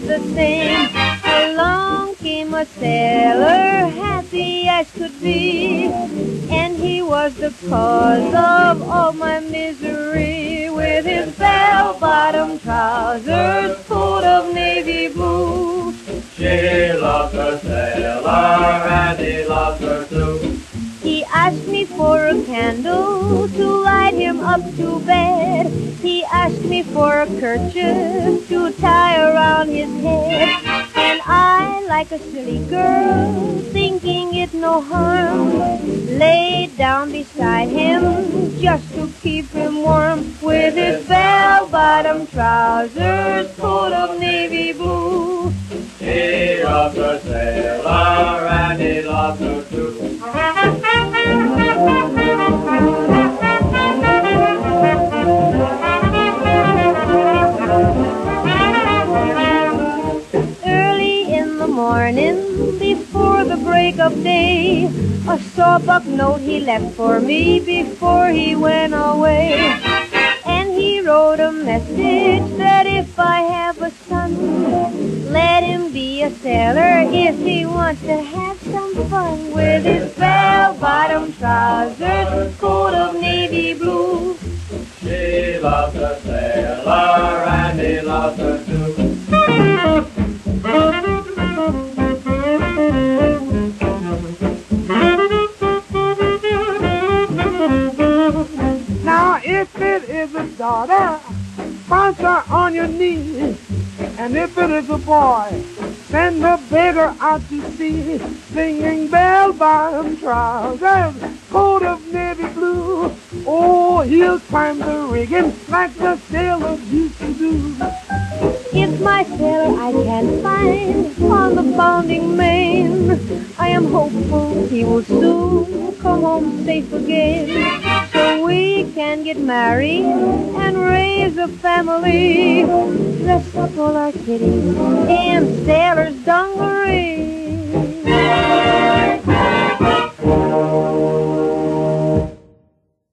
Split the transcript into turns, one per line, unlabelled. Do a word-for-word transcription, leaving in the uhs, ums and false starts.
did the same. Along came a sailor, happy as could be, and he was the cause of all my misery. With his bell-bottom trousers, coat of navy blue.
She loves her sailor and he loves her too.
He asked me for a candle to light him up to bed. He asked me for a kerchief to tie around his head. And I, like a silly girl, thinking it no harm, laid down beside him just to keep him warm. With his bell-bottom trousers, coat of navy blue.
He loves her sailor and he loves her too.
Early in the morning, before the break of day, a sawbuck note he left for me before he went away. And he wrote a message that if I have a son, let him be a sailor if he wants to have some fun. With his bell-bottom trousers, coat of navy blue.
She loves her sailor and he loves her too.
Now if it is a daughter, bounce her on your knees. And if it is a boy, send the beggar out to sea, singing bell-bottom trousers, coat of navy blue. Oh, he'll climb the rigging like the sailors used to do.
If my sailor I can find on the bounding main, I am hopeful he will soon come home safe again, so we can get married and raise a family. Dress up all our kitties in sailor's dungaree.